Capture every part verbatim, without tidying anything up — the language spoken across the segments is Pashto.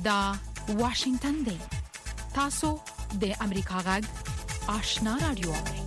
دا واشنگتن دی. تاسو د امریکا غږ آشنا رادیو.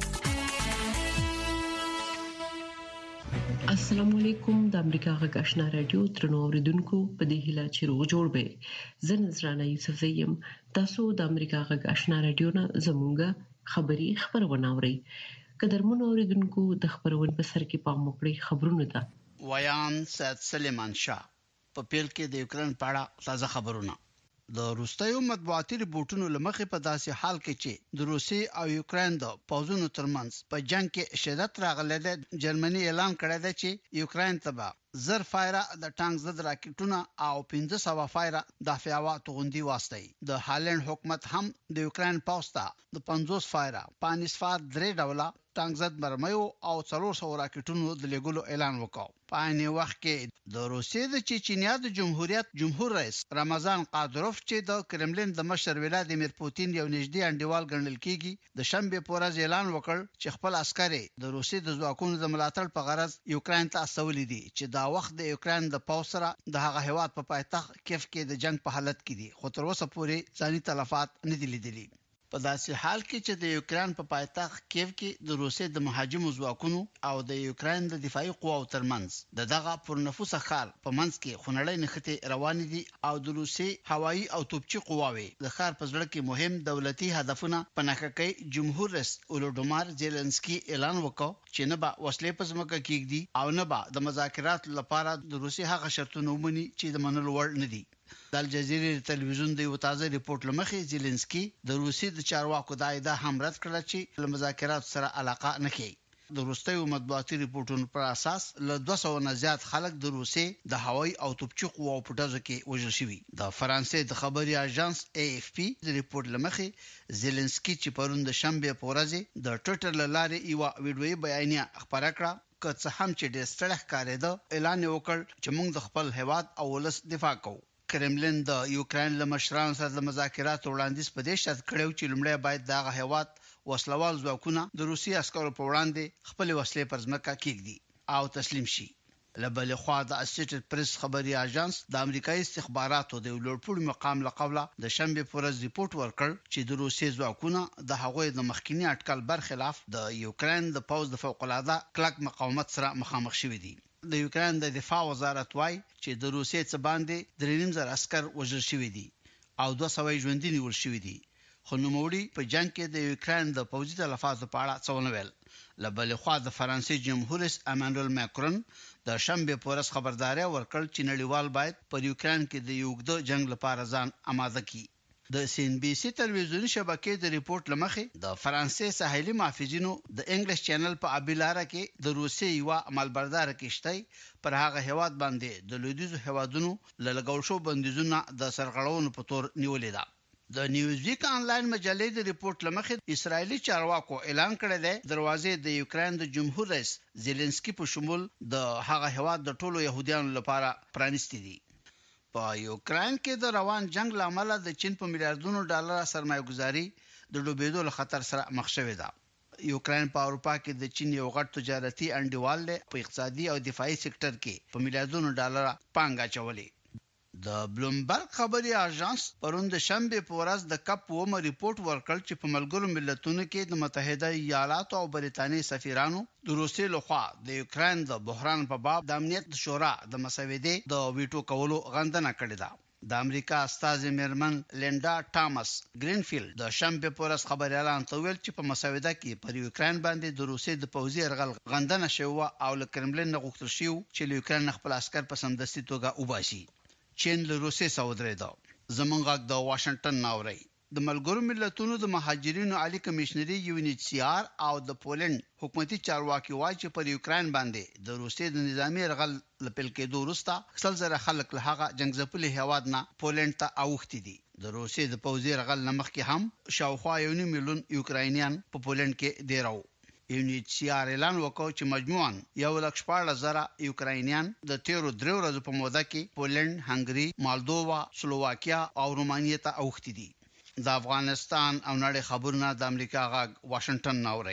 السلام علیکم. د امریکا غږ آشنا رادیو ترنو اوریدونکو په دې هیله چې روغ جوړ به. زه نذرانه یوسف زیم. تاسو د امریکا غږ آشنا رادیو نه زموږه خبری خبرونه اورئ. قدرمن اوریدونکو د خبرونې په سر کې پام وکړئ. خبرونه ده ویان سید سلیمان شاه په پیل کې د یوکرين په اړه تازه خبرونه. د روسیې مطبوعاتي ریپورتونو لمخې په داسې حال کې چې د روسیې او یوکرين د پوځونو ترمنځ په جنگ کې شدت راغلی دی، جرمني اعلان کړی دی چې یوکرين ته به زر فایره د ټانک ضد راکټونه او پنځه سوه فایره دافعه توغندي واستي. د هالند حکومت هم د یوکرين پوځ ته د پنځوس فایره پانیسفار درې ډوله ټانک ضد مرمیو او څلور سوه راکټونو د لګولو اعلان وکړ. په عین وخت کې د روسیې د چچنیا د جمهوریت جمهور رئیس رمضان قادروف چې د کرملین د مشر ولادیمیر پوتین یو نږدې انډیوال ګڼل کیږي، د شنبه په ورځ اعلان وکړ چې خپل عسکري د روسیې د ځواکونو د ملاتړ په غرض یوکرين ته استولې دي چې دا وخت د یوکرين د پوځ سره د هغه هیواد په پایتخت کیف کې د جنگ په حالت کې دي، خو تر اوسه پورې ځاني تلفات نه دي لیدلي. په داسې حال کې چې د یوکرين په پایتخت کیف کې د روسیې د مهاجمو ځواکونو او د یوکرين د دفاعي قواو ترمنځ د دغه پرنفوسه خال په منځ کې خونړۍ نښتې روان دي او د روسیې هوایي او توپچي قواوې د خار په ځړ کې مهم دولتي هدفونه په نښه کوي. جمهور رئیس ولودیمیر زيلنسکي اعلان وکړ چې نه به وسلې په ځمکه کېږدي او نه به د مذاکرات لپاره د روسیې هغه شرطونه ومني چې د منلو وړ نه دي. د الجزیرې ټلویزیون د یو تازه ریپورت لمخې زيلنسکي د روسیې د چارواکو د اېدا هم رد کړل چې له مذاکرات سره علاقه نه کوي. د روسیې مطبوعاتي ریپورتونو پر اساس له دوه سوه نه زیات خلک د روسیې د هوایي او توپچي قواو په ډزو کې وژل شوي. د فرانسې د خبري اژانس اے اف پی د ریپورت لمخې زيلنسکي چې پرون د شنبه په ورځ د ټویټر لارې یو ویډیويي بیانیه خبره کړه که څه هم چې د ستړي ښکارېده، اعلان وکړ چې موږ د خپل هیواد او ولس دفاع کوو. کرملین د یوکرين له مشرانو سره د مذاکراتو وړاندیز په دې شرط کړو چې لومړی باید دغه هیواد وسلوال ځواکونه د روسي عسکرو په وړاندې خپل وسلې پر ځمکه کېږدي او تسلیم شي. لبل خو د اسوسییټډ پریس خبري اژانس د امریکایي استخباراتو د لوړپوړي مقام لقوله د شنبه پر ورځ ریپورت ورکړ چې د روسي ځواکونه د هغوی د مخکینی اټکل برخلاف د یوکرين د پوځ د فوق العاده کلک مقاومت سره مخامخ شوي دي. د یوکرين د دفاع وزارت وايي چې د روسیې څخه باندې درې نیم زره عسكر وژل شوي دي او دوه سوه ژوندي نیول شوي دي، خو نوموړي په جنگ کې د یوکرين د پوځي تلفاتو په اړه څه ونه ویل. لبل خو د فرانسې جمهور رئیس امانوئل ماکرون د شنبه په ورځ خبرداري ورکړ چې نړیوال باید پر یوکرين کې د یو اوږد جنگ لپاره ځان آماده کړي. د سی ان بي سي ټلویزیونی شبکې د ریپورت لمخې د فرانسې ساحلي محافظینو د انګلیش چینل په ابيلاره کې د روسیې یو عملبردار کشتۍ پر هغه هیواد باندې د لویدیزو هیوادونو لږول شو بندیزونه د سرغړونو په تور نیولې ده. د نیوزویک آنلاین مجلې د ریپورت لمخې اسرایلی چارواکو اعلان کړی دی دروازې د یوکرين د جمهور رئیس زيلنسکي په شمول د هغه هیواد د ټولو يهوديانو لپاره پرانیستي دي. په یوکرين کې د روان جنگ لامل د چین په میلیارډونو ډالر سرمایه‌ګذاري د ډوبېدو له خطر سره مخ شوې ده. یوکرين په اروپا کې د چین یو غټ تجارتي انډیوال له په اقتصادي او دفاعي سکتور کې په میلیارډونو ډالر پانګه چولې. د بلومبرګ خبري اژانس پرون د شنبه په ورځ د کپ ومه ریپورت ورکړ چې په ملګرو ملتونو کې د متحده ایالاتو او بریتانیې سفیرانو د روسیې لخوا د یوکرين د بحران په باب د امنیت شورا د مسودې د ویټو کولو غندنه کړې ده. د امریکا استاذ میرمن لینډا ټامس گرینفیلد د شنبه په ورځ خبري اعلان تویل چې په مسوده کې پر یوکرين باندې د روسیې د پوځي يرغل غندنه شوه او له کرملین نه غوښتل شو چې یوکرين خپل عسكر په سمدستي توګه وباسي. چین له روسیې سره ودرېده. زمونږ د واشنگټن ناوړي د ملګرو ملتونو د مهاجرینو عالی کمشنري یو ان ایچ سی آر او د پولند حکومتي چارواکي وايي چې پر یوکرين باندې د روسیې د نظامی يرغل لپاره کېدو وروسته خپل زره خلک له هغه جنگ ځپلي هیواد نه پولند ته اوختي دي. د روسیې د پوځي يرغل نمخ کې هم شاوخوا یو میلیون یوکراینیان په پولند کې دیراو. یو ان ایچ سی آر اعلان وکړ چې مجموعاً یو لک شپږ زره یوکراینیان د تیرو درې ورځې په موده کې پولند، هنګري، مالدووا، سلوواکیا او رومانیې ته اوختي دي. د افغانستان او نړۍ خبرونه د امریکا غږ واشنگټن ناوړي.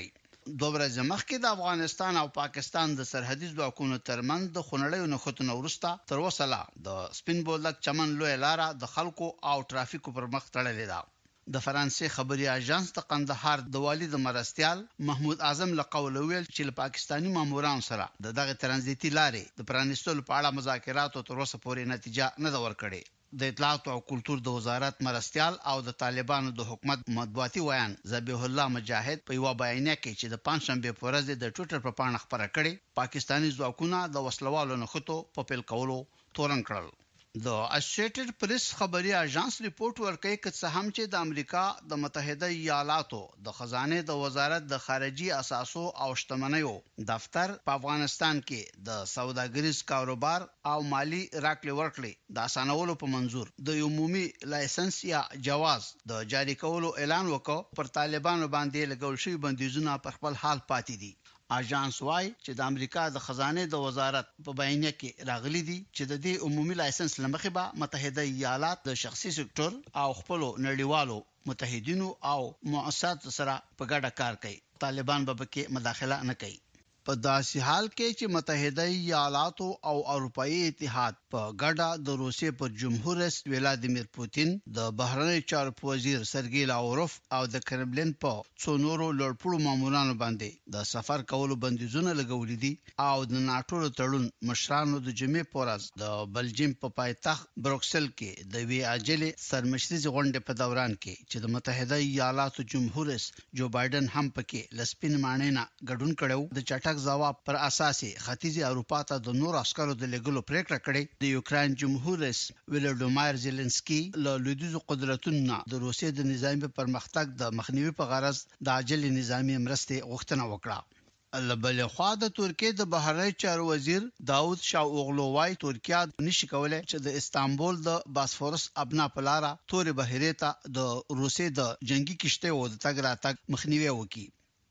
دوه ورځې مخکې د افغانستان او پاکستان د سرحدي ځواکونو ترمنځ د خونړیو نښتونو وروسته تر اوسه لا د سپین بولدک چمن لوی لاره د خلکو او ترافیکو پر مخ تړلې ده د فرانسې خبري اژانس د قندهار د والي د مرستيال محمود اعظم له قوله ویل چې له پاکستاني مامورانو سره د دغه ترانزیتي لارې د پرانیستلو په اړه مذاکرات تر اوسه پورې نتیجه نه ده ورکړې د اطلاعات او کلتور د وزارت مرستيال او د طالبانو د حکومت مطبوعاتي ویان ذبیح الله مجاهد په یو بیانیه کې چې د پنځشنبه په ورځ د ټوئیټر په پاڼه خبره کړې پاکستاني ځواکونه د وسلوالو نښتو په پیل کولو تورن کړل د اسوسییټډ پریس خبري اژانس ریپورت ورکړي چې هم چې د امریکا د متحده ایالاتو د خزانه د وزارت د خارجي اساسو او شتمنیو دفتر په افغانستان کې د سوداګریز کاروبار او مالی راکړې ورکړې د اسانولو په منظور د عمومي لایسنس یا جواز د جاری کولو اعلان وکړ پر طالبانو باندې لګول شوی بندیزونه په خپل حال پاتې دي اژانس وايي چې د امریکا د خزانه د وزارت په بیانیه کې راغلي دي چې د دې عمومي لایسنس لمخې به متحده ایالات د شخصي سکتور او خپل نړیوالو متحدینو او مؤسساتو سره په ګډه کار کوي طالبان به کې مداخله نه کوي په داسې حال کې چې متحده ایالات او اروپאי اتحاد په ګډه د روسیې پر جمهور رئیس ولادیمیر پوتین د بهرنی چارو وزیر سرګی لاوروف او د کرملین په څونورو لړپړو مامورانو باندې د سفر کولو بندیزونه لګولې دي او د ناتو تړون مشرانو د جمعې پورز د بلجیم په پایتخت بروکسل کې د وی اجلې سرمشري غونډې په دوران کې چې د متحده ایالاتو جمهور رئیس جو بایدن هم پکې لسپین مانینا ګډون کړو د چټک ځواب پر اساس ختیځي اروپا ته د نور عسکرو د لګلو پریکړه کړې د یوکرين جمهور رئیس ولودیمیر زيلنسکي له لویدیځو قدرتونو د روسیې د نظامی پرمختګ د مخنیوي په غرض د عاجل نظامی مرستې غوښتنه وکړه البل خو د ترکیې د بهرنی چارو وزیر داوود شاه اوغلو وايي ترکیه نشي کولای چې د استانبول د باسفورس ابنا پلاره تورې بهیره ته د روسیې د جنگي کشته او د تګ راتګ مخنیوي وکړي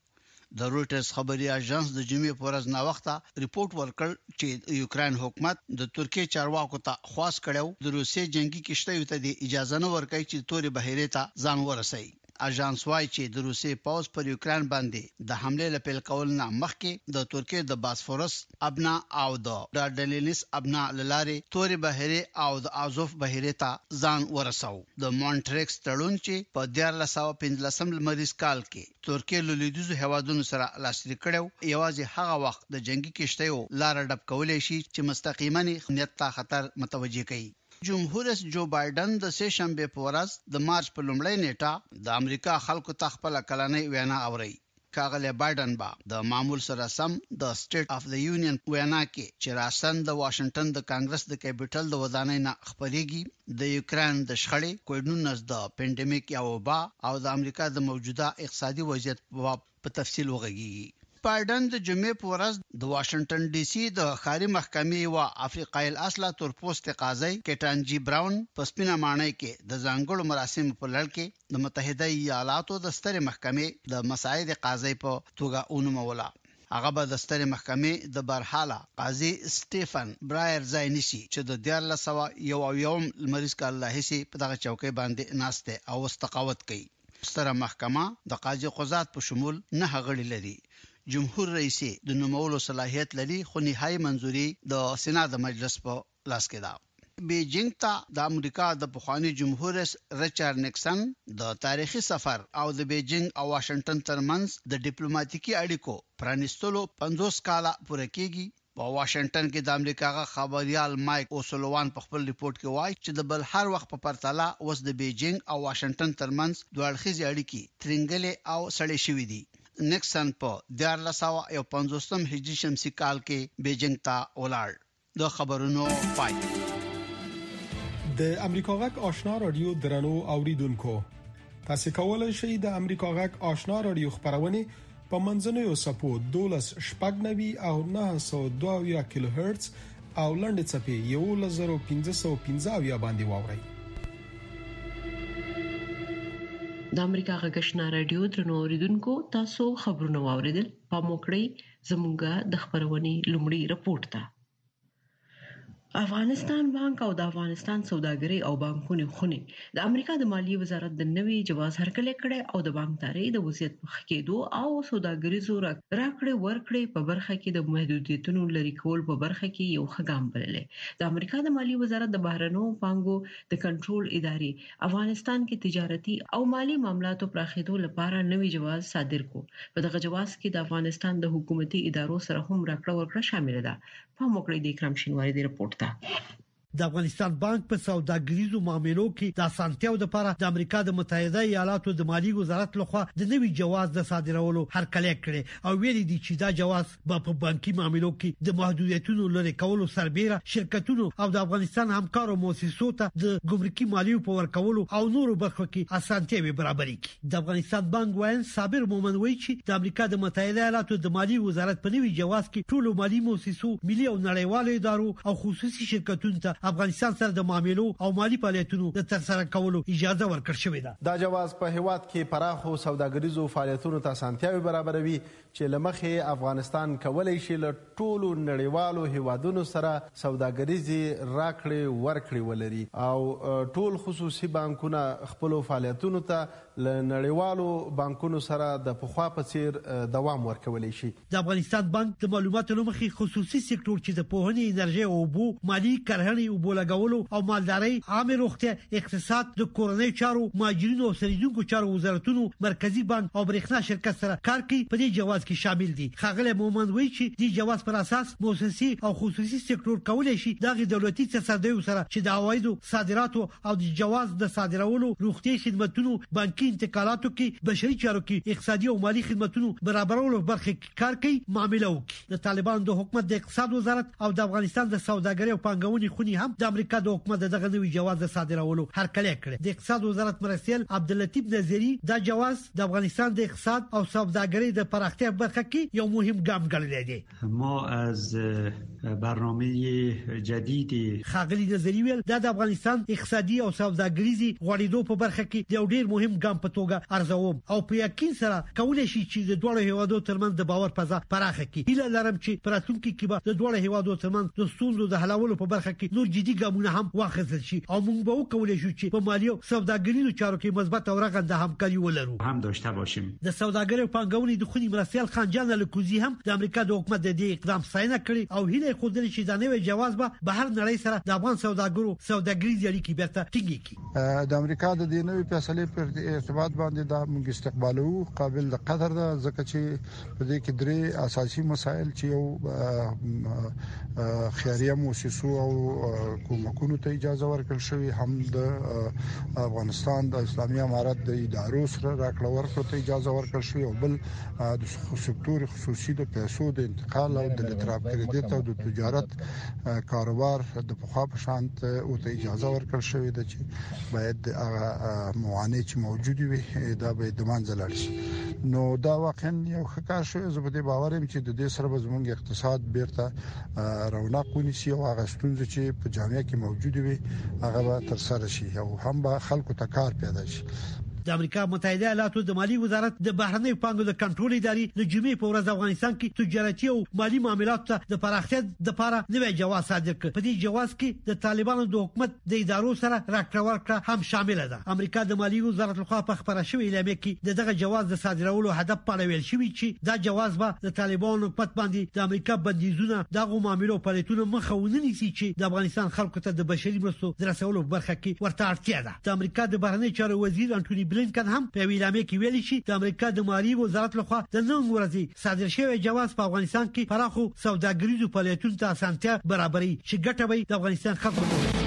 د رويټرز خبري اژانس د جمعې په ورځ نا وخته ریپورت ورکړ چې یوکرين حکومت د ترکیې چارواکو ته خواست کړو د روسیې جنگي کشته ته د اجازه نه ورکړي چې تورې بهیره ته ځان ورسوي اژانس وايي چې د روسیې پاوز پر یوکرين باندې د حمله لپاره کول نه مخکې د ترکیې د باسفورس ابنا او د ډارډلینس ابنا لاري تورې بهیره او د ازوف بهیره ته ځان ورساو د مونټریکس تړون چې په اته سوه پنځلسم لمریز کال کې ترکیې له لیدوزو هوادونو سره لاسلیک کړو یوازې هغه وخت د جنگي کشتیو لار ډب کولای شي چې مستقیما نیت ته خطر متوجي کوي جمهور رئیس جو بایدن د سه شنبه په ورځ د مارچ په لومړۍ نیټه د امریکا خلکو ته خپل کلنۍ وینا اوري کاغله بایدن با د معمول سره سم د سټیټ اف د یونین وینا کې چې راسن د واشنگټن د کانګرس د کیپټل د ودانۍ نه خبريږي د یوکرين د شخړې کوډونس د پینډیمیک یا وبا او د امریکا د موجوده اقتصادي وضعیت په تفصیل وغږیږي بایدن د جمعې په ورځ د واشنگټن ډي سي د خاري محکمې او افریقایي اصله تورپوست قاضي کټانجی براون په سپینه مانای کې د ځانګړو مراسمو په لړ کې د متحده ایالاتو د سترې محکمې د مساعد قاضي په توګه ونوموله هغه به د سترې محکمې د برحاله قاضي سټيفن برایر زاینشي چې د دیار لسوا یو او یوم لمریز کال لاهسي په دغه چوکۍ باندې ناشته او استقامت کوي ستره محکمه د قاضي قضات په شمول نه غړي لري جمهور رئیس د نومولو صلاحیت لري خو نهایی منځوري د سېنات مجلس په لاس کې ده بیجینګ ته د امریکا د پخوانی جمهور رئیس ریچارډ نیکسن د تاریخي سفر او د بیجینګ او واشنگټن ترمنځ د ډیپلوماټیکي اړیکو پرانیستلو پنځوس کاله پوره کېږي په واشنگټن کې د امریکا خبريال مایک اوسلوان په خپل ریپورت کې وایي چې د بل هر وخت په پرتله اوس د بیجینګ او واشنگټن ترمنځ دوه اړخیزې اړیکې ترنګلې او سړې شوې دي نیکسن په دیار لسوا یو پنځوستم هجری شمسي کال کې بیجینګ ته ولاړ د خبرونو پای د امریکا غک آشنا رادیو درنو اوریدونکو تاسو کولای شئ د امریکا غک آشنا رادیو خبرونه په منځنوي سپو دولس شپږنوي او نه سوه دوه کیلو هرتز او لنډ چپی یو لزر پنځه سوه پنځه باندې واورئ د امریکا غږشنا رادیو درنو اوریدونکو تاسو خبرونه واوریدل په موکړی زموږه د خبرونې لومړی رپورت ده افغانستان بانک او د افغانستان سوداګري او بانکونو خونی د امریکا د مالیې وزارت د نوي جواز هرکلی کړي او د بانکداري د وضعیت مخ کېدو او سوداګریزو راکړې ورکړې په برخه کې د محدودیتونو لري کول په برخه کې یو ښه ګام بللې. د امریکا د مالیې وزارت د بهرنیو پانګو د کنټرول ادارې افغانستان کې تجارتي او مالی معاملاتو پراخېدو لپاره نوي جواز صادر کو. په دغه جواز کې د افغانستان د حکومتي ادارو سره هم راکړه ورکړه شامل ده. په موکړې د اکرام شینواری د رپورت د افغانستان بانک په سوداګریزو معاملو کې د اسانتیاو لپاره د امریکا د متحده ایالاتو د مالیې وزارت لخوا د نوي جواز د صادرولو هرکلی کړي او ویلي دي چې دا جواز په بانکي معاملو کې د محدودیتونو لري کولو سربېره شرکتونو او د افغانستان همکارو مؤسسو ته د ګمرکي مالیو په ورکولو او نورو برخو کې اسانتیاوي برابرې کړي. د افغانستان بانک وایي صابر مومن وایي چې د امریکا د متحده ایالاتو د مالیې وزارت په نوي جواز کې ټول مالی مؤسسو ملي او نړیوالو ادارو او خصوصي شرکتونو ته افغانستان سره د معاملو او مالی فعالیتونو د ترسره کولو اجازه ورکړل شوې ده. دا جواز په هیواد کې پراخو سوداګریزو فعالیتونو ته اسانتیاوي برابروي چې لمخې افغانستان کولای شي له ټولو نړیوالو هیوادونو سره سوداګریزي راکړې ورکړې ولري او ټول خصوصي بانکونه خپل فعالیتونو ته له نړیوالو بانکونو سره د پخوا په څیر دوام ورکولای شي. د افغانستان بانک د معلوماتو لمخې خصوصي سکتور چې د پوهنې انرژي او اوبو مالی کرهنې او بولګولو او مالدارۍ عامه روغتیا اقتصاد د کورنۍ چارو ماجرینو او سریدونکو چارو وزارتونو مرکزی بانک او برېښنا شرکت سره کار کوي په دې جواز کې شامل دي. خاغله مومن وایي چې د جواز پر اساس مؤسسي او خصوصي سکتور کولای شي د دولتي تصدیو سره چې د عوایدو صادراتو او د جواز د صادرولو روغتي خدماتونو بانکي انتقالاتو کې بشري چارو کې اقتصادي او مالی خدماتونو برابرولو برخه کې کار کوي معاملې وکړي. د طالبان د حکومت د اقتصاد وزارت او د افغانستان د سوداګرۍ او پانګونې خونی هم د امریکا د حکومت دغه نوي جواز د صادرولو هرکلی کړی. د اقتصاد وزارت مرستیال عبداللطیف نظری دا جواز د افغانستان د اقتصاد او سوداګرۍ د پراختیا برخه کې یو مهم ګام ګڼلی دی. ما از برنامه جدید خاغلی نظری ویل دا د افغانستان اقتصادي او سوداګریزي غوړېدو په برخه کې یو ډیر مهم ګام په توګه ارزوم او په یقین سره کولای شي چې د دوه هیوادو ترمنځ د باور فضا پراخه کړي. هیله لرم چې په راتلونکي کې به د دوه هیوادو ترمنځ د ستونزو د حلولو په برخه کې نور جدي ګامونه هم واخیستل شي او موږ به وکولای شو چې په مالی او سوداګریزو چارو کې مثبت او رغنده همکاري ولرو هم داشته باشیم. د سوداګرۍ او پانګونې د خونی مرستیال خانجان الکوزی هم د امریکا د حکومت د دې اقدام ستاینه کړې او هیله خوده چې دا نوی جواز به بهر نړۍ سره د افغان سوداګرو سوداګریزي اړیکې بیرته ټینګې کړي. د امریکا د دې نوې فیصلې پر ارتباط باندې دا موږ استقبالو قابل د قدر ده ځکه چې په دې کې درې اساسي مسایل چې یو خیریه مؤسسو او کومکونو ته اجازه ورکړل شوی هم د افغانستان د اسلامي امارت د ادارو سره راکړه ورکړه ته اجازه ورکړل شوی او بل د سکتور خصوصي د پیسو د انتقال او د اعتراف کریډیټ او د تجارت کاروبار د پخوا په شان او ته اجازه ورکړل شوی ده چې باید هغه موانع چې موجود وي دا به د منځل شي. نو دا واقعا یو ښه کار شوی. زه په دې باور یم چې د دې سره به زموږ اقتصاد بیرته رونق ونیسي او هغه ستونزې چې په جامعه کې موجود وي هغه به تر سره شي او هم به خلکو ته کار پیدا شي. د امریکا متحده ایالاتو د مالی وزارت د بهرنیو پانګو د کنټرول ادارې د جمعې په ورځ افغانستان کې تجارتي او مالی معاملاتو ته د پراختیا لپاره نوی جواز صادر کړ. په دې جواز کې د طالبانو د حکومت د ادارو سره راکړه ورکړه هم شامل ده. امریکا د مالی وزارت لخوا په خبره شوې اعلامیه کې د دغه جواز د صادرولو هدف په اړه ویل شوی چې دا جواز به د طالبانو حکومت باندې د امریکا بندیزونه دغه معاملو فعالیتونو مخه ونیسي چې د افغانستان خلکو ته د بشري مرستو د رسولو برخه کې ورته اړتیا ده. د امریکا د بهرنیو چارو وزیر انټونی بلینکن هم په ویلامه کې ویلي چې د امریکا د مالی وزارت لخوا د نن ورځې صادر شوی جواز په افغانستان کې پراخو سوداګریزو فعالیتونو ته اسانتیا برابري چې ګټه به د افغانستان خلکو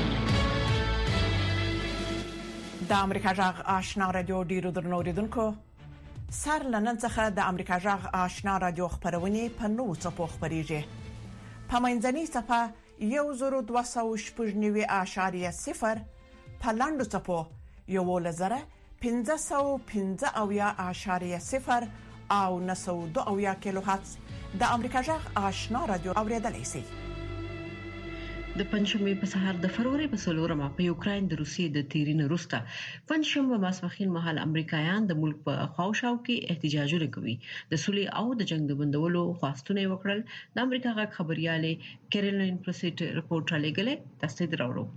د امریکا جغ آشنا رادیو ډیرو درنو اوریدونکو سر لنن څخه د امریکا جغ آشنا رادیو خبرونه په نو څپو خبريږي. په منځني صفه یو زرو دوه سوه شپږ نوي اعشاریه صفر په لاندو څپو یو لزره پنځه سوه پنځه اویا اعشاریه صفر او نه سوه دوه اویا کیلو هرتز د امریکا جغ آشنا رادیو اوریدلای شئ. د پنځمې په سهار د فروری په څلورمه په یوکرين د روسیې د تیرین وروسته پنځمه ماسپخین مهال امریکایان د ملک په خواوشاو کې احتجاجونه کوي د سولې او د جنگ د بندولو خواستونه وکړل د امریکا غږ خبرياله کیرولین پرسیټ رپورټ را لګلې تاسو ته راوړو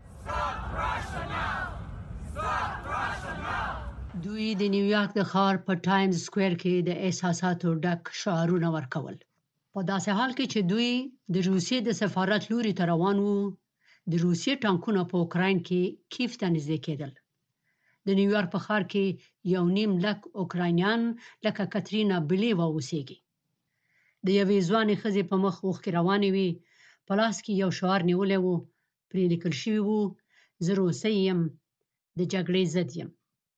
دوی د نیویارک د ښار په ټایمز سکوير کې د احساساتو ډک شعارونه ورکول په داسې حال کې چې دوی د روسیې د سفارت لوري ته روان وو د روسیې ټانکونه په اوکراین کې کیف ته نږدې کېدل د نیویارک په ښار کې یو نیم لک اوکراینیان لکه کاترینا بلیوا اوسېږي د یوې ځوانې ښځې په مخ اوښکې روانې وي په لاس کې یو شعار نیولی وو پرې لیکل شوي وو زه روسۍ یم د جګړې ضد یم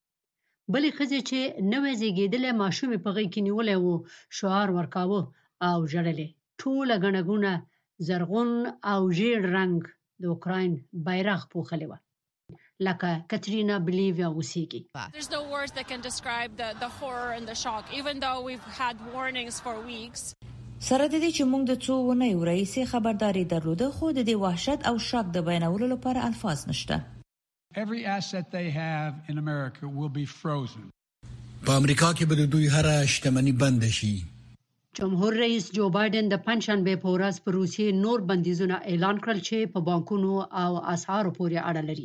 بلې ښځې چې نوې زیږېدلې ماشومې په غېږ کې نیولی وو شعار ورکاوه او ژړلې ټوله ګڼه ګوڼه زرغون او ژیړ رنګ د اوکراین بیرغ پوښلی وه لکه کاترینا بلیوا اوسېږي There's no words that can describe the the horror and the shock even though we've had warnings for weeks سره د دې چې موږ د څو ونیو رئیسي خبرداري درلوده خو د دې وحشت او شاک د بیانولو لپاره الفاظ نشته Every asset they have in America will be frozen. په امریکا کې به د دوی هر شتمني بند شي. جمهور رئیس جو بایدن د پنځشنبه په ورځ په روسیې نور بندیزونه اعلان کړل چې په بانکونو او اسعارو پورې اړه لري.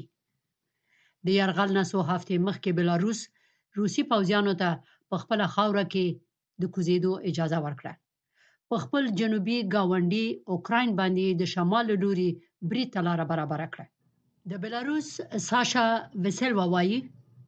د یرغل نه څو هفتې مخکې بلاروس روسي پوځیانو ته په خپل خاوره کې د کوزیدو اجازه ورکړه. په خپل جنوبي گاونډي اوکراین باندې د شمال لوري برید لاره برابر کړه. د بلاروس ساشا وسلوا وایي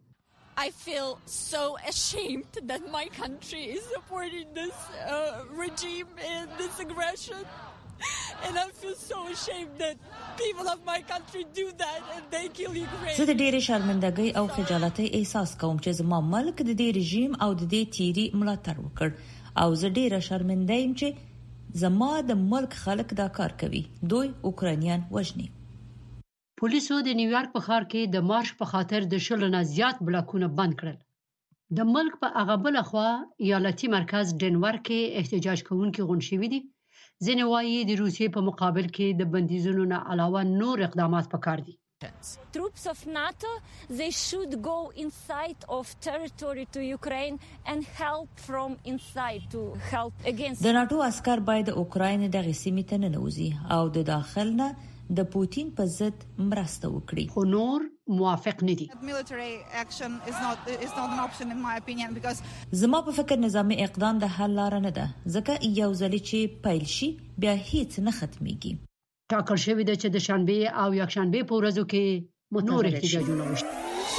I feel so ashamed that my country is supporting this uh, regime and this aggression. And I feel so ashamed that people of my country do that and they kill Ukraine. زه د ډېرې شرمندګۍ او خجالتۍ احساس کوم چې زما ملک د دې رژیم او د دې تیری ملاتړ وکړ او زه ډېره شرمنده یم چې زما د ملک خلک دا کار کوي دوی اوکراینیان وژني پولیسو د نیویارک په ښار کې د مارش په خاطر د شلو نه زیات بلاکونه بند کړل. د ملک په هغه بله خوا ایالتي مرکز ډنور کې احتجاج کوونکي غونډ شوي دي. ځینې وایي د روسیې په مقابل کې د بندیزونو نه علاوه نور اقدامات پکار دي. Troops of NATO, they should go inside of territory to Ukraine and help from inside to help against. د ناتو عسكر باید اوکراین دغه سیمې ته ننوځي او د داخل نه د پوتین په ضد مرسته وکړي. خو نور موافق نه دي. Military action is not is not an option in my opinion because زما په فکر نظامی اقدام د حل لار نه ده ځکه یو ځل چې پیل شي بیا هیڅ نه ختميږي. ټاکل شوی دی چې د شنبه او یکشنبه په ورځو کې نور احتجاجونه وشي.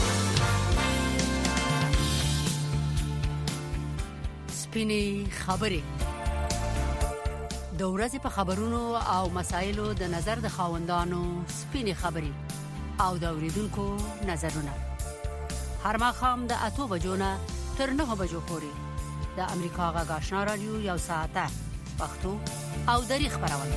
سپینې خبرې د ورځې په خبرونو او مسایلو د نظر د خاوندانو سپینې خبرې او د اوریدونکو نظرونه هر ماښام د اتو بجو نه تر نهو بجو پورې د امریکا غږ آشنا رادیو یو ساعته پښتو او دری خبرونه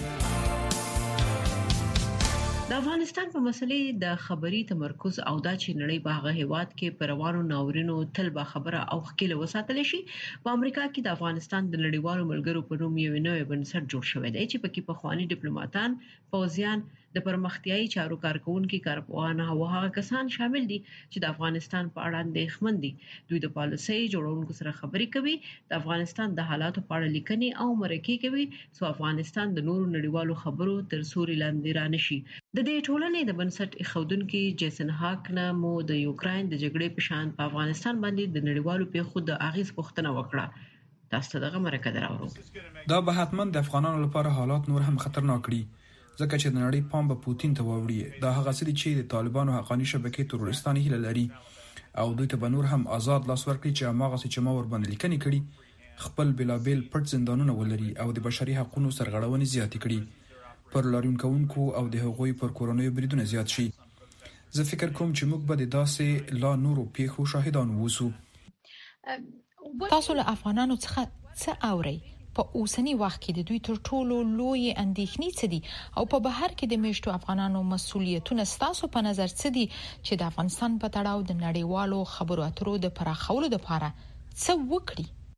د افغانستان په مسلې د خبري تمرکز او د چینړې په هغه هیواد کې پروانو ناورینو تل به خبره او خکله وساتل شي. په امریکا کې د افغانستان د نړیوالو ملګرو په نوم یو نوې بنسټ جوړ شوی دی چې پکې په خواني ډیپلوماټان پوځیان د پرمختیايي چارو کارکونکو کارپوهان او هغه کسان شامل دي چې د افغانستان په اړه اندېښمن دي. دوی د پالیسۍ جوړونکو سره خبرې کوي د افغانستان د حالاتو په اړه لیکنې او مرکې کوي چې افغانستان د نورو نړیوالو خبرو تر سوري لاندې رانشي. د دې ټولنې د بنسټ خودونکو جیسن هاک نه مو د یوکرين د جګړې په شان په افغانستان باندې د نړیوالو پیښو د اغیز پوښتنه وکړه. تاسو دغه مرکه دراوړو. دا به حتماً د افغانانو لپاره حالات نور هم خطرناک کړي ځکه چې د نړۍ پام به پوتین ته واوړي. دا هغه څه دي چې د طالبانو حقاني شبکې تروریستاني هیله لري او دوی ته به نور هم آزاد لاس ورکړي چې هغه څه چې ما ور باندې لیکنې کړي خپل بلابل پټ زندانونه ولري او د بشري حقوقو سرغړونې زیاتې کړي پر لاریون کوونکو او د هغوی پر کورونیو بریدونه زیات شي. زه فکر کوم چې موږ به د داسې لا نورو پیښو شاهدان ووسو. تاسو له افغانانو څخه څه اورئ؟ په اوسنی وخت کې د دوی تر ټولو لوی اندېښنې څه دي او په بهر کې د میشتو افغانانو مسؤلیتونه ستاسو په نظر څه دي چې د افغانستان په تړاو د نړیوالو خبرو اترو د پراخولو لپاره څه وکړي؟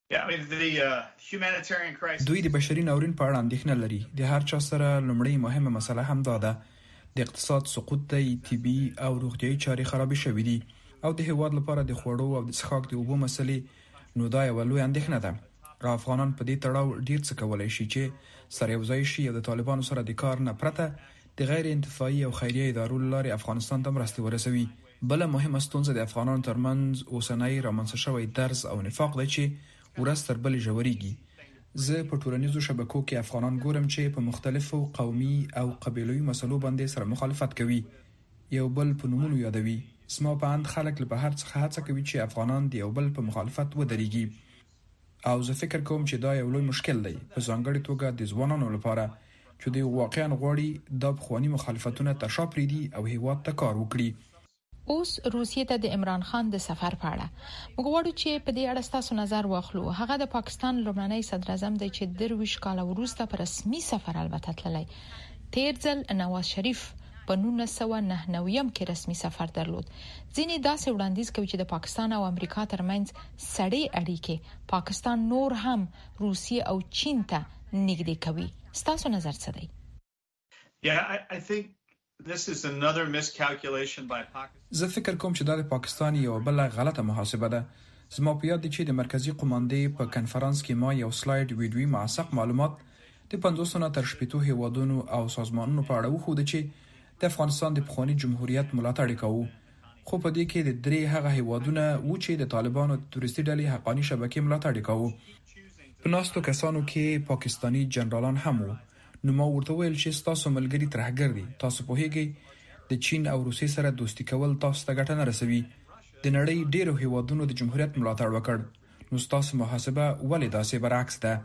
دوی د بشري ناورین په اړه اندېښنه لري. د هر چا سره لومړی مهمه مسله هم دا ده د اقتصاد سقوط دی، طبي او روغتيایي چارې خرابې شوې دي او د هیواد لپاره د خوړو او د څښاک د اوبو مسلې نو دا یو لوی اندېښنه ده. افغانان په دې تړاو ډیر څه کولای شي چې سره یوځای شي او د طالبانو سره د کار نه پرته د غیر انتفاعي او خیریه ادارو لارې افغانستان ته مرستې ورسوي. بل مهمه ستونزه د افغانانو ترمنځ اوسنۍ رامنځته شوی درز او نفاق دی چې ورځ تر بلې ژورېږي. زه په ټولنیزو شبکو کې افغانان ګورم چې په مختلفو قومي او قبیلوي مسلو باندې سره مخالفت کوي، یو بل په نومونو یادوي. زما په اند خلک له بهر څخه هڅه کوي چې افغانان د یو بل په مخالفت ودرېږي او زه فکر کوم چې دا یو لوی مشکل دی، په ځانګړې توګه د ځوانانو لپاره چې دوی واقعا غواړي دا پخواني مخالفتونه تر شا پرېږدي او هیواد ته کار وکړي. اوس روسیې ته د عمران خان د سفر په اړه موږ غواړو چې په دې اړه تاسو نظر واخلو. هغه د پاکستان لومړنی صدر اعظم دی چې درویش کال وروسته پر رسمي سفر البته تللی. تیر ځل نواز شریف په نولس سوه نهه نوي کې رسمي سفر درلود. ځینې داسې وړاندیز کوي چې د پاکستان او امریکا ترمنځ سړې اړیکې پاکستان نور هم روسیې او چین ته نږدې کوي. ستاسو نظر څه دی؟ Yeah, I, I think This is another miscalculation by Pakistan. زه فکر کوم چې دا د پاکستان یو بل غلطه محاسبه ده. زما په یاد دي چې د مرکزی قوماندې په کنفرانس کې ما یو سلاید ویډیوي معسق معلومات د پنځوس نه تر شپږ هیوادونو او سازمانونو په اړه وښود چې د افغانستان د پخوانی جمهوریت ملاتړ کوي. خو په دې کې د درې هغه هیوادونه و چې د طالبانو تروریستي ډلې حقانی شبکې ملاتړ کوي. په ناستو کسانو کې پاکستانی جنرالان هم وو. نو ما ورته ویل چې تاسو ملګری ترهګر دي، تاسو پوهیږئ د چین او روسیې سره دوستی کول تاسو ته ګټه نه رسوي. د نړۍ ډیرو هیوادونو د جمهوریت ملاتړ وکړ، نو تاسو محاسبه ولې داسې برعکس ده؟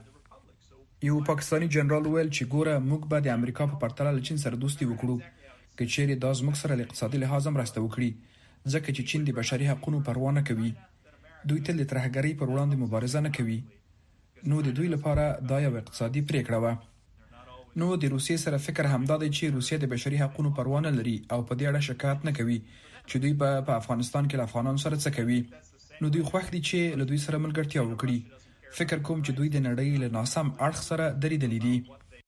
یو پاکستانی جنرال ویل چې ګوره موږ به د امریکا په پرتله له چین سره دوستی وکړو که چیرې دا زموږ سره له اقتصادي لحاظ مرسته وکړي، ځکه چې چین د بشري حقوقو پروا نه کوي. دوی تل د ترهګرۍ پر وړاندې مبارزه نه کوي. نو د دوی لپاره دا یو اقتصادي پریکړه وه. نو د روسیې سره فکر همدا دی چې روسیه د بشري حقوقو پروا نه لري او په دې اړه شکایت نه کوي چې دوی په با افغانستان کې له افغانانو سره څه کوي. نو دوی خوښ دي چې له دوی سره ملګرتیا وکړي. فکر کوم چې دوی د نړۍ له ناسم اړخ سره درېدلي دي.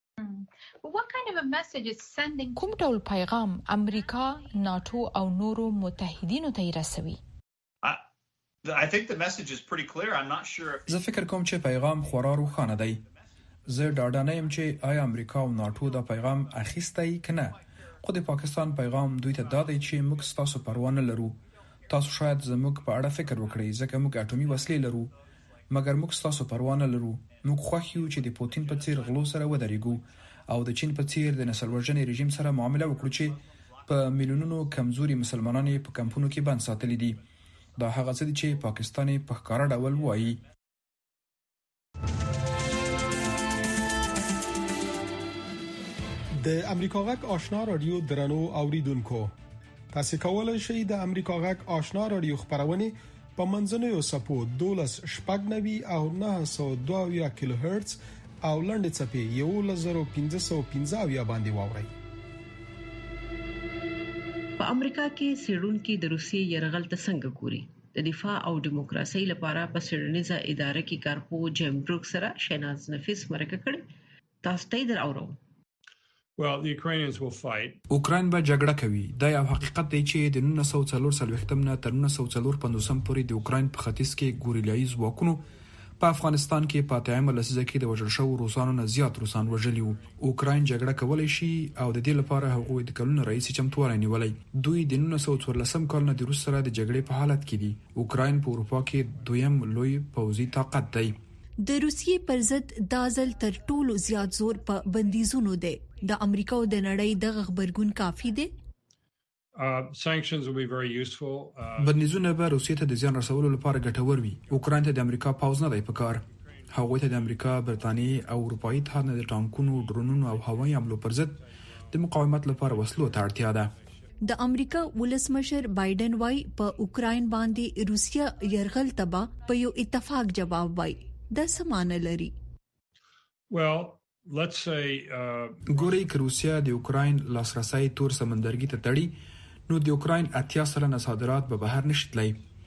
کوم ډول پیغام امریکا، ناتو او نورو متحدینو ته رسوي؟ I think the message is pretty clear. I'm not sure if... زه فکر کوم چې پیغام خورا روښانه دی. زه ډاډه نه یم چې آیا امریکا او ناتو دا پیغام اخیستی که نه، خو د پاکستان پیغام دوی ته دا دی چې موږ ستاسو پروا نه لرو. تاسو شاید زموږ په اړه فکر وکړئ ځکه موږ اټومي وسلې لرو، مګر موږ ستاسو پروا نه لرو. موږ خوښ یو چې د پوتین په څیر غلو سره ودرېږو او د چین په څیر د نسل وژنې رژیم سره معامله وکړو چې په میلیونونو کمزوري مسلمانان په کمپونو کې بند ساتلي دي. دا هغه څه دي چې پاکستان په ښکاره ډول وایي. د امریکا غک آشنا رادیو درنو اوریدونکو، تاسو کولای شئ د امریکا غک آشنا رادیو خبرونه په منځنوي سپو دولس شپږ نوي او نه سوه دوه کیلو هرتز او لنډ چپی یو لزر پنځه سوه پنځه باندې واورئ. په امریکا کې سیډونکو د روسیې يرغل ته څنګه ګوري؟ د دفاع او دیموکراسي لپاره په سیډنیزه اداره کې کارپو جیم بروک سره شیناز نفیس مرکه کړي. تاسو ته در اورو. Well, the Ukrainians will fight. اوکراین به جګړه کوي. دا یو حقیقت دی چې د نولس سوه څلور څلوېښتم نه تر نولس سوه څلور پنځوسم پورې د اوکراین په ختیځ کې ګوریلایي ځواکونو په افغانستان کې په اتمه لسیزه کې د وژل شوو روسانو نه زیات روسان وژلي وو. اوکراین جګړه کولای شي او د دې لپاره هغوی د کلونو راهیسې چمتووالی نیولی. دوی د نولس سوه څوارلسم کال نه د روس سره د جګړې په حالت کې دي. اوکراین په اروپا کې دویم لوی پوځي طاقت دی. د روسیې پر ضد دا ځل تر ټولو زیات زور په بندیزونو دی. د امریکا او د نړۍ دغه خبرګون کافي دی؟ Uh, sanctions will be very useful. Uh, بندیزونه به روسیې ته د زیان رسولو لپاره ګټور وي. اوکراین ته د امریکا پوځ نه دی پکار. هغوی ته د امریکا، برتانیې او اروپایي اتحاد نه د ټانکونو، ډرونونو او هوایي حملو پر ضد د مقاومت لپاره وسلو ته اړتیا ده. د امریکا ولسمشر بایدن وايي په اوکراین باندې روسیا يرغل تبا په یو اتفاق جواب وایي. دا سمانه لري. Well, let's say uh ګوري که روسیا د اوکراین لاسرسي تور سمندرګي ته تړي نو د اوکراین اتیا سلنه صادرات به بهر نشي تللی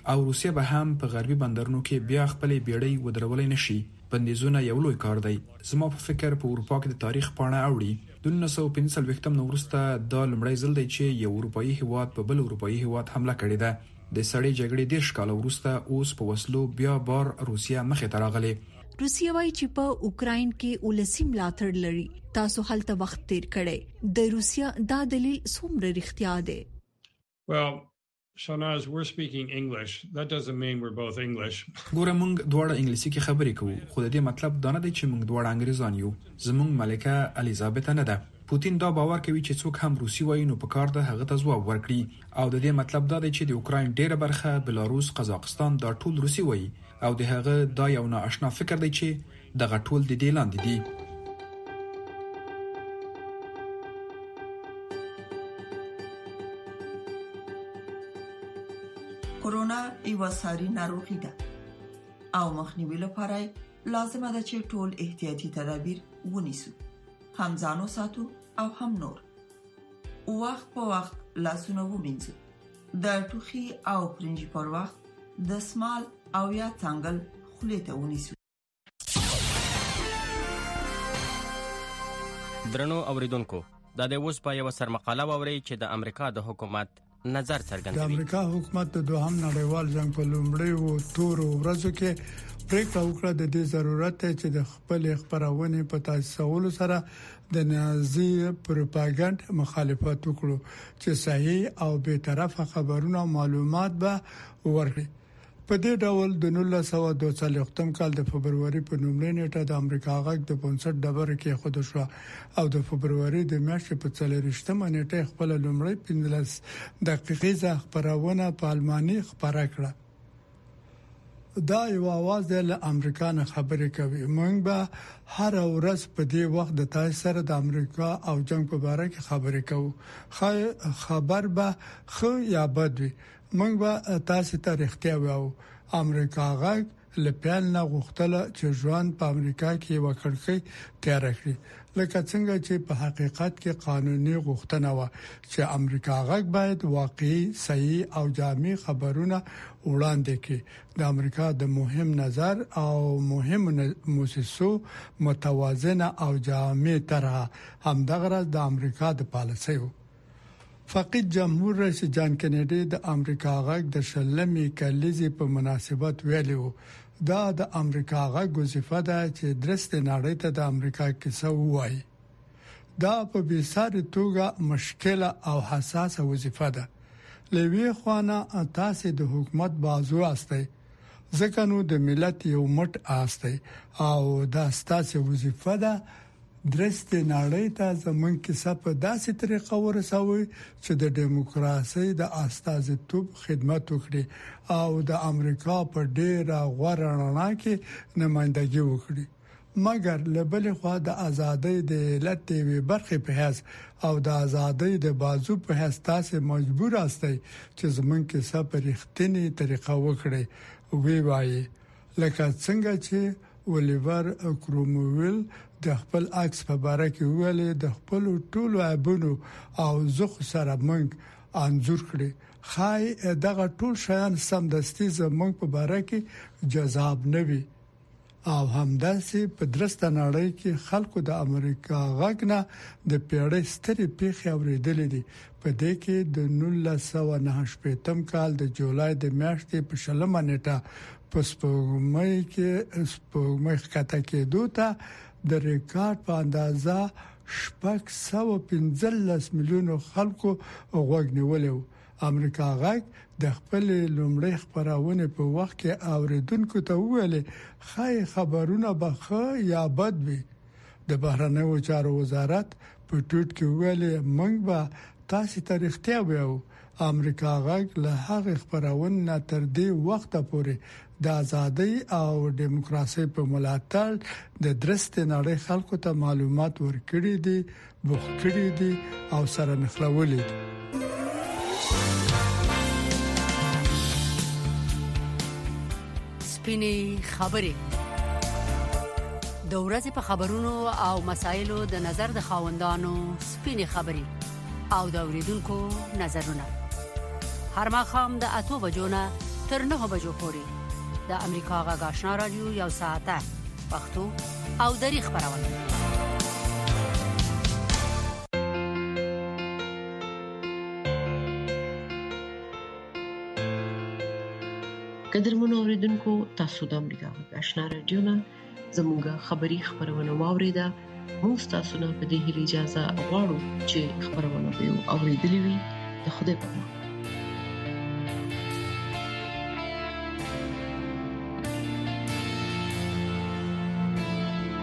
او روسیه به هم په غربي بندرونو کې بیا خپل بیړۍ ودرولای نشي. بندیزونه یو لوی کار دی. زما په فکر په اروپا کې د تاریخ پاڼه اوړي. د نولس سوه پنځه څلوېښتم نو وروسته دا لومړی ځل دی چې یو اروپایي هیواد په بل اروپایي هیواد حمله کړې ده. د سړې جګړې دېرش کاله وروسته اوس په وسلو بیا بار روسیه مخې ته راغلې. روسیه وايي چې په اوکرين کې ولسی ملاتړ لري. تاسو هلته وخت تیر کړی. د روسیه دا دلیل څومره رښتیا دی؟ Well, Shahnaz, we're speaking English. That doesn't mean we're both English. ګوره موږ دواړه انګلیسي کې خبرې کوو، خو د دې مطلب دا نه دی چې موږ دواړه انګریزان یو. زموږ ملکه الیزابت نه ده. پوتین دا باور کوي چې څوک هم روسي وایي نو په کار ده هغه ته ځواب ورکړي، او د دې مطلب دا دی چې د اوکراین ډیره برخه بلاروس، قزاقستان دا ټول روسي وایي، او د هغه دا یو ناآشنا فکر دی چې دغه ټول د دې لاندې دي. کورونا یو ساري ناروغي ده او مخنیوي لپاره لازمه ده چې ټول احتیاطي تدابیر ونیسو، هم ځانو ساتو او هم نور. وخت په وخت لاسونه ومینځو، د ټوخي او پرنجي پر وخت د سمال او یا څنګل خولې ته ونیسو. درنو اوریدونکو، دا د اوس په یو سرمقاله ووري چې د امریکا د حکومت نظر څرګندوي. د امریکا حکومت د دوهم نړیوال جنگ په لومړی او تور ورځو کې پریکړه وکړه د دې ضرورت چې د خپل خبرونه په تاسیسولو سره د نازي پروپاګاندا مخالفت وکړو چې صحیح او به طرفه خبرونه او معلومات به ورکړي. په دې ډول د نولس سوه دوه څلوېښتم کال د فبرवरी په لومړۍ نیټه د امریکا غږ د پنځه ډبره کې خود شو او د فبرवरी د میاشتې په څلورشتمه نیټه خپل لومړی پنځلس دقیقې خبرونه په الماني خبره کړه. دا یو आवाज د امریکا نه خبرې کوي. موږ به هر ورځ په دې وخت د تاسو سره د امریکا او جنگ په اړه کې خبرې کوو. خبر به خو یا بد وي. موږ به تاسو ته رښتیا وایو. امریکا غږ لپاره نه غوښتل چې ژوند په امریکا کې وکړي تیار کړي، لکه څنګه چې په حقیقت کې قانوني غوښتنه و چې امریکا غږ باید واقعي، صحیح او جامع خبرونه وړاندې کړي. د امریکا د مهم نظر او مهم موسسو متوازنه او جامع طرح همدغه د امریکا د پالیسۍ و. فقید جمهور رئیس جان کینیډي د امریکا غږ د شلمې کلیزې په مناسبت ویلو دا د امریکا غږ وظیفه ده چې درسته نړۍ ته د امریکا کیسه وایي. دا په بیساري توګه مشکله او حساسه وظیفه ده. لوی خوانه تاسو د حکومت بازو استئ، ځکه نو د ملت یو مټ استئ او دا ستاسو وظیفه ده درسته نړۍ ته زمونږ کیسه په داسې طریقه ورسوي چې د دیموکراسي د استازیتوب خدمت وکړي او د امریکا په ډیره غوړه رڼا کې نمائندګي وکړي. مګر لبل خو د ازادۍ د علت وی برخه په هڅ او د ازادۍ د بازو په هڅ تاسو مجبور استئ چې زمونږ کیسه په رښتینی طریقه وکړي. وی وایي لکه څنګه چې ولیور کرومویل د خپل عکس په باره کې ویلي د خپل ټولو عیبونو او زخ سره موږ انځور کړی. خای دغه ټول شیان سمدستي زموږ په باره کې جذاب نه وي او همداسې په درسته نړۍ کې خلکو د امریکا غږ نه د پیړۍ ستري پیښې اوریدلې دي. په دې کې د نولس سوه نهه شپږم کال د جولای د میاشتې په شلمه نیټه په سپوږمۍ کې سپوږمۍ ښکته کېدو ته د ریکارډ په اندازه شپږ سوه پنځلس میلیونو خلکو غوږ نیولې. امریکا غږ د خپل لومړی خبرونه په وخت کې اوریدونکو ته ویلي خای خبرونه به ښه یا بد وي. د بهرنیو چارو وزارت په ټویټ کې ویلي موږ به تاسو ته رښتیا وایو. امریکا غږ له هغه خبرونه تر دې وخته پورې د ازادۍ او دیموکراسي په ملاتړ د درسته نړۍ خلکو ته معلومات ورکړي دي، بوخکړي دي او سره نخلولي دي. سپینې خبرې د ورځې په خبرونو او مسایلو د نظر د خاوندانو سپینې خبرې او د اوریدونکو نظرونه هر ماښام د اتو بجو نه تر نه بجو پورې د امریکا غږ آشنا رادیو یو ساعته پښتو او دری خبرونه. قدرمنو اوریدونکو، تاسو د امریکا غږ آشنا رادیو نه زموږه خبری خبرونه واوریده. موږ تاسو نه په دې هیله اجازه غواړو چې خبرونه به اوریدلې وي. د خدای په امان.